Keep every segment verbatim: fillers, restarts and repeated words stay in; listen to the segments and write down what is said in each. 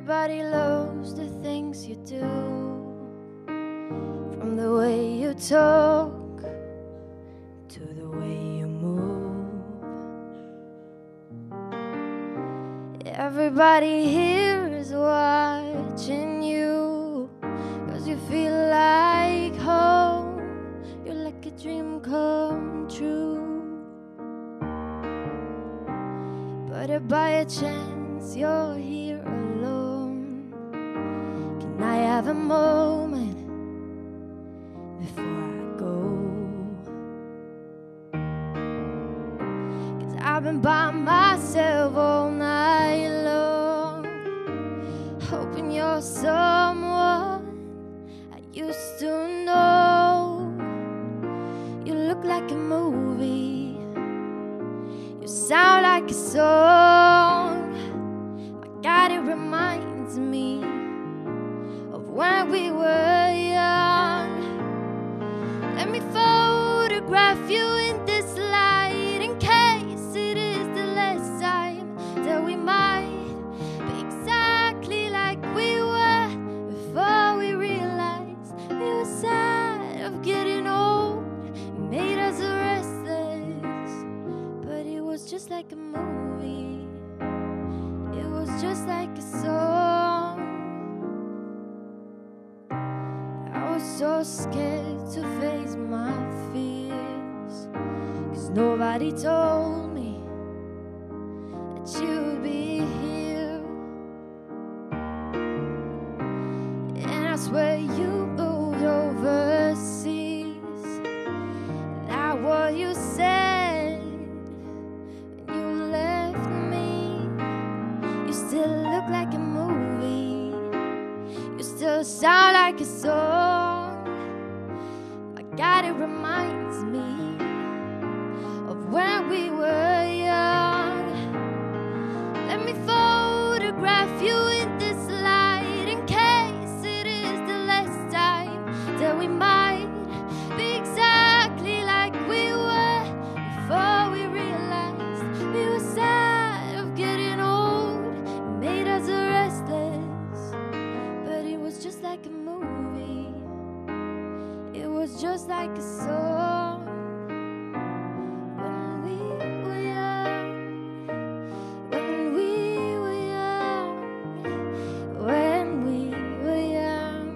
Everybody loves the things you do, from the way you talk to the way you move. Everybody here is watching you, 'cause you feel like home. You're like a dream come true. But if by a chance you're here alone, can I have a moment before I go? 'Cause I've been by myself all night long, hoping you're someone I used to know. You look like a movie, you sound like a song. My God, it reminds me of when we were young. Let me photograph you in this light, in case it is the last time that we might be exactly like we were before we realized we were sad of getting old. It made us restless, but it was just like a movie. It was just like a song. I was so scared to face my fears, 'cause nobody told me that you'd be here. And I swear you moved overseas. That what you said when you left me. You still look like a movie, you still sound like a song. My God, it reminds me of when we were young. Let me photograph you in this light, in case it is the last time that we might be exactly like we were before we realized we were sad of getting old. It made us restless, but it was just like a movie. It was just like a song. When we were young, when we were young, when we were young,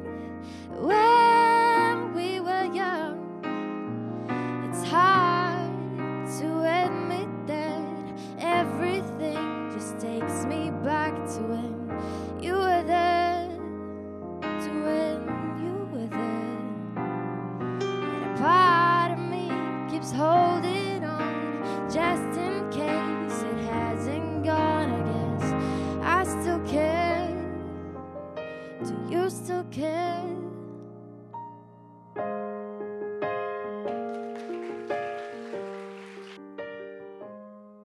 when we were young. It's hard to admit that everything just takes me back to when you were there, to when you were there. And a part of me keeps holding on, just in case it hasn't gone. I guess I still care. Do you still care?